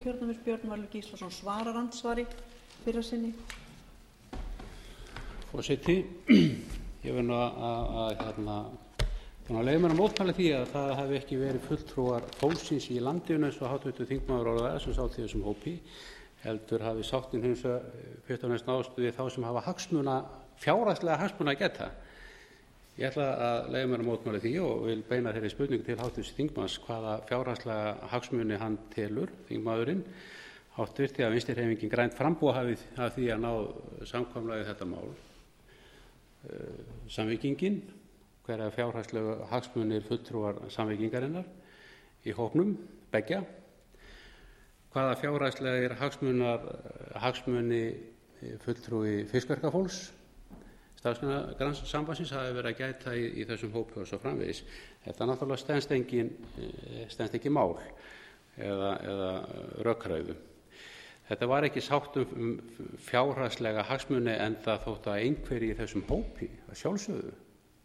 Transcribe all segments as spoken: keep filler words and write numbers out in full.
kjördæmis Björn Valur Gíslason svarar andsvari fyrra sinni. Forseti, ég verð nú að hérna leyfa mér að mótmæla því að það hafi ekki verið fulltrúar fólksins í landinu eins og háttvirtur þingmaður orðaði sem sátu í þessum hópi, heldur hafi sáttin hins vegar fyrst og fremst náðst við þá sem hafa hagsmuna, fjárhagslega hagsmuna að geta. Ég ætla að leyfa mér að mótmæla því og vil beina þeirri spurningu til háttvirts þingmanns hvaða fjárhagslega hagsmuni hann telur, þingmaðurinn, háttvirti að Vinstri-hreyfingin grænt framboð hafi af því að ná samkomulagi þetta mál. Samfylkingin, hverja fjárhagslegu hagsmunir fulltrúar Samfylkingarinnar í hópnum beggja, hvaða fjárhagslegir hagsmunar hagsmuni fulltrúi fiskverkafólks Starfsgreinasambandsins hafi verið að gæta í, í þessum hópi og svo framvegis. Þetta náttúrulega stenst engin stenst ekki mál eða, eða rökræðu. Þetta var ekki sátt um fjárhagslega hagsmuni en það þótt að einhverji í þessum hópi að sjálfsögðu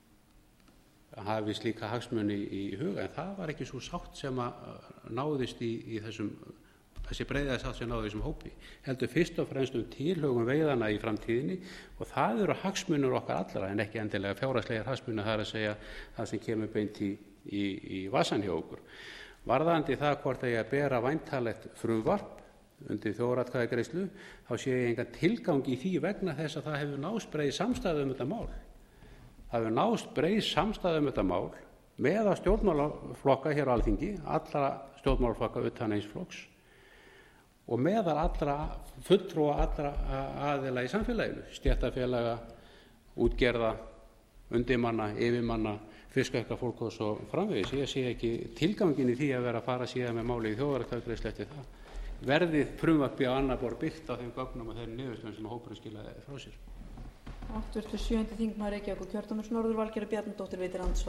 hafi slíka hagsmuni í huga, en það var ekki svo sátt sem að náðist í, í þessum þessi breiða sátt sem náði þessum hópi, heldur fyrst og fremst um tilhögun veiðanna í framtíðinni og það eru hagsmunir okkar allra en ekki endilega fjárhagslegir hagsmunir, það er að segja það sem kemur beint í, í, í vasann hjá okkur. Varðandi það hvort að ég að bera væntanlegt frumvarp undir þjóðaratkvæðagreiðslu, þá sé ég engan tilgang í því vegna þess að það hefur náðst breið samstaða um þetta mál. Það hefur náðst breið samstaða um þetta mál með að stjórnmálaflokka hér á Alþingi, allra stjórnmálaflokka utan eins flokks, og meðal allra fulltrúa allra aðila í samfélaginu, stéttarfélaga, útgerða, undirmanna, yfirmanna, fiskverkafólk og svo framvegis. Ég sé ekki tilgangin í því að vera að fara síðan með máli í þjóðaratkvæðagreiðslu eftir það. Verðið frumvarpi á annað borð byggt á þeim gögnum og þeim niðurstöðum sem hópurinn skilaði frá sér. Háttvirtur sjöundi þingmaður Reykjavíkur kjördæmis norður Valgerður Bjarnadóttir veitir andsvar.